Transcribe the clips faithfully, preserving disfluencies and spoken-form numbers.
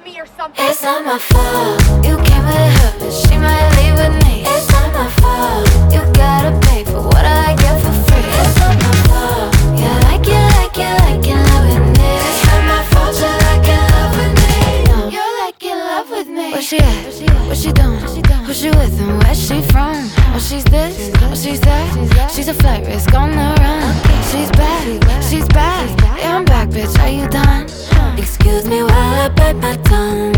with me or something. It's not my fault. You came with her, but she might leave with me. It's not my fault. You gotta pay for what I get for free. It's not my fault. You like it, like it, like it, love with me. It's not my fault. You like it, love with me. No, you like it, love with me. Where she at? What she doing? Who she with and where she from? Oh, she's this, oh, she's that. She's a flight risk on the run. She's back, she's back. Yeah, I'm back, bitch. Are you done? Excuse me while I bite my tongue.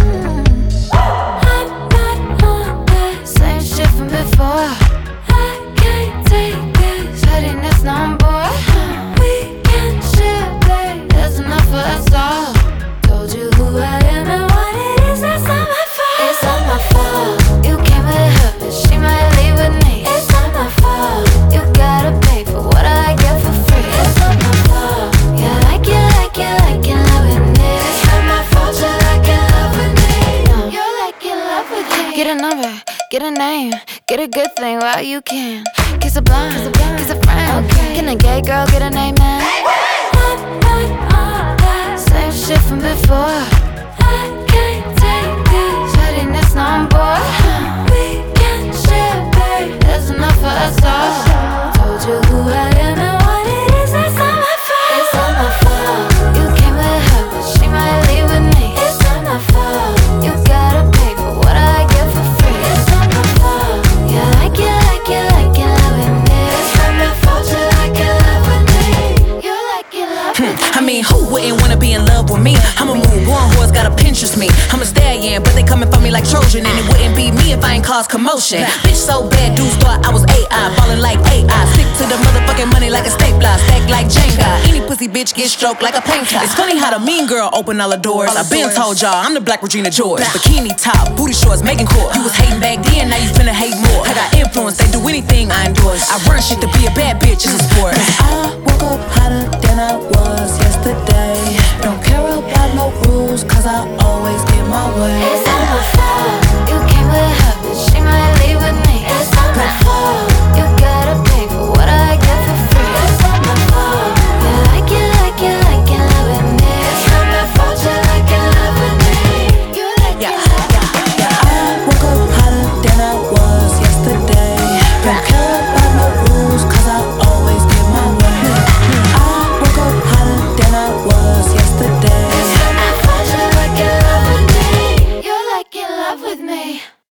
I'm not on that same shit from before. I can't take this pettiness no more. We can share, babe. There's enough for us all. Told you who I am and what it is. That's not my fault. It's not my fault. You came with her, but she might leave with me. It's not my fault. You gotta pay for what I get for free. It's not my fault. You like it, like it, like it, love with me. It's not my fault. You like it, love with me. No, you like it, love with me. Get a number, get a name, get a good thing while you can. Kiss a blind, kiss a friend. Okay. Can a gay girl get a name, man? I'm not on that same shit from before. I can't take this pettiness no more. We can share, babe. There's enough for us all. Told you who I am and what it is. That's not my fault. It's not my fault. You came with her, but she might leave with me. It's not my fault. You gotta pay for what I get for free. It's not my fault. You like it, like it, like it, love with me. It's not my fault. You like it, love with me. You like it, love with me. I mean, who wouldn't wanna be in love with me? I'm a move on, horse gotta Pinterest me. I'm a stallion, but they coming for me like Trojan. And it wouldn't be me if I ain't cause commotion. Bitch so bad, dudes thought I was A I, ballin' like A I. Stick to the motherfucking money like a stapler, stack like Jenga. Any pussy bitch get stroked like a painter. It's funny how the mean girl open all the doors. I been told y'all I'm the Black Regina George. Bikini top, booty shorts, making court. You was hating back then, now you finna hate more. I got influence, they do anything I endorse. I run shit to be a bad bitch, it's a sport.